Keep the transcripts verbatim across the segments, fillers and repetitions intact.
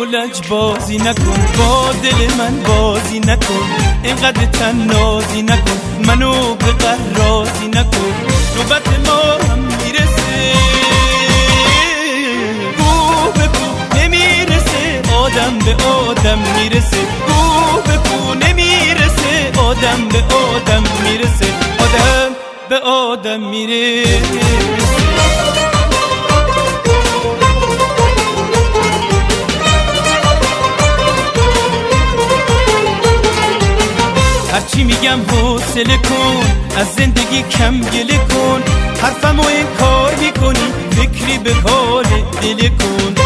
لج بازی نکن، با دل من بازی نکن، اینقدر تن نازی نکن، منو به قرازی نکن. نوبت ما هم میرسه، گو به گو نمیرسه، آدم به آدم میرسه، گو به گو نمیرسه، آدم به آدم میرسه، آدم به آدم میرسه. هرچی میگم حوصله کن، از زندگی کم گله کن، حرفمو انکار میکنی، فکری به حال دل کن.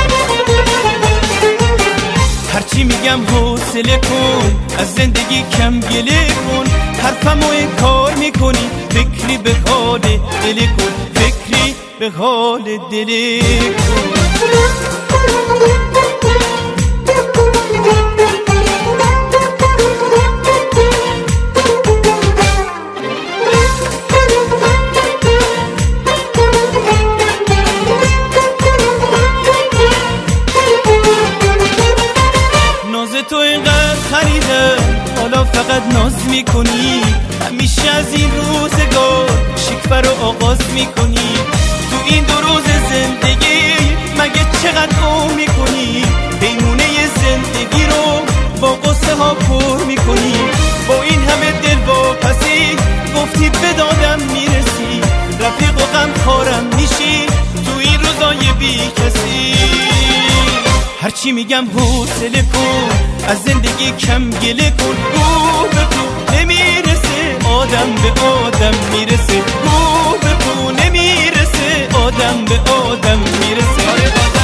هرچی میگم حوصله کن، از زندگی کم گله کن، حرفمو انکار میکنی، فکری به حال دل کن، فکری به حال دل کن. تو اینقدر خریدم، حالا فقط ناز میکنی، همیشه از این روزگار شکوه رو آغاز میکنی. تو این دو روز زندگی مگه چقدر عمر میکنی، پیمونه زندگی رو با قصه ها پر میکنی. با این همه دل واپسی گفتی به دادم میرسی، رفیق و غم خارم میشی تو این روزای بی کسی. هرچی میگم حوصله کن، از زندگی کم گله کن، گو به گو نمیرسه، آدم به آدم میرسه، گو به گو نمیرسه، آدم به آدم میرسه. آره آدم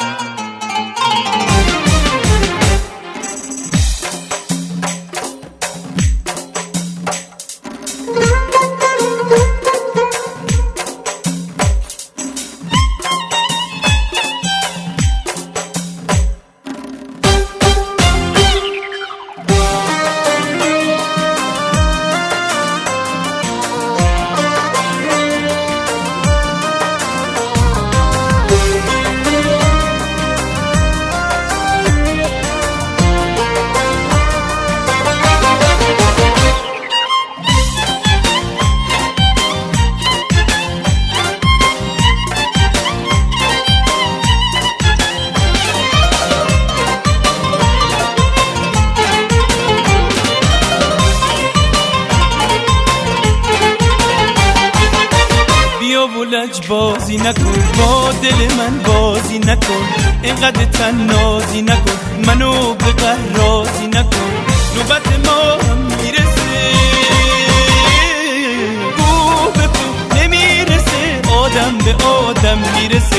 لج بازی نکن، با دل من بازی نکن، اینقدر تن نازی نکن، منو به قرازی نکن. نوبت ما هم میرسه، گو به گو نمیرسه، آدم به آدم میرسه،